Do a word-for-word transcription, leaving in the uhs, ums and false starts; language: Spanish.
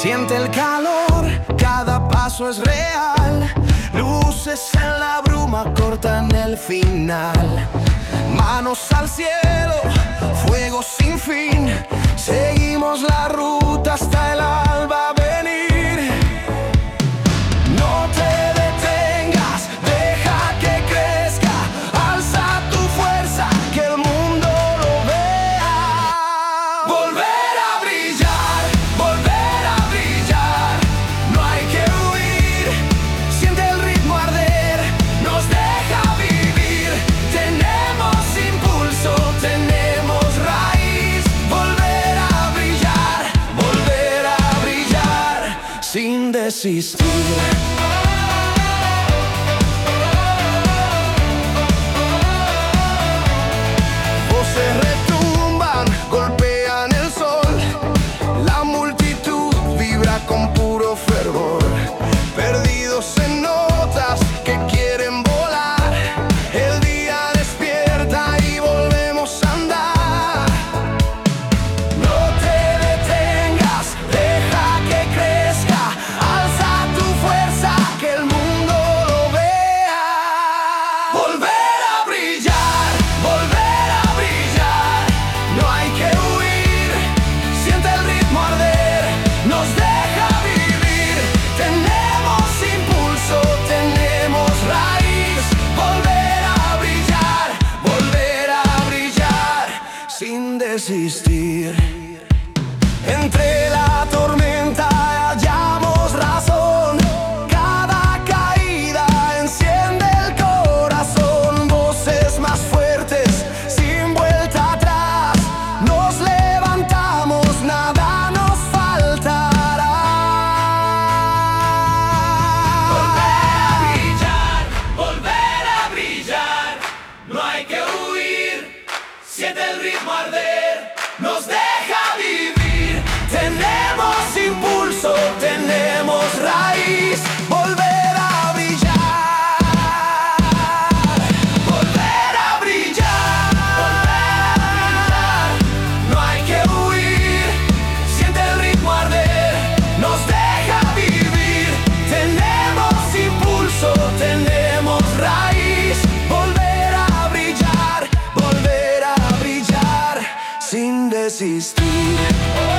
Siente el calor, cada paso es real. Luces en la bruma cortan el final. Manos al cielo, fuego sin fin. Seguimos la ruta hasta el alba venir. No te detengas, deja que crezca. Alza tu fuerza, que el mundo lo vea. Volver a brillar, volver a brillar. No hay que huir, siente el ritmo arder. Nos deja vivir, tenemos impulso, tenemos raíz. Volver a brillar, volver a brillar, sin desistir. Voces retumban, golpean el sol. La multitud vibra con puro fervor. Perdidos en notas que quieren volar. El día despierta y volvemos a andar. No te detengas, deja que crezca. Alza tu fuerza, que el mundo lo vea. Volver a brillar, volver a brillar. No hay que huir, siente el ritmo arder. Nos deja vivir, tenemos impulso, tenemos raíz. Volver a brillar, volver a brillar, sin desistir. Entre la tormenta hallamos razón. Cada caída enciende el corazón. Voces más fuertes, sin vuelta atrás. Nos levantamos, nada nos faltará. Volver a brillar, volver a brillar. No hay que huir, siente el ritmo arder. Nos deja vivir, tenemos impulso, tenemos raíz. Volver a brillar, volver a brillar, volver a brillar. No hay que huir, siente el ritmo arder. Nos deja vivir, tenemos impulso, tenemos raíz. Volver a brillar, volver a brillar, sin desistir.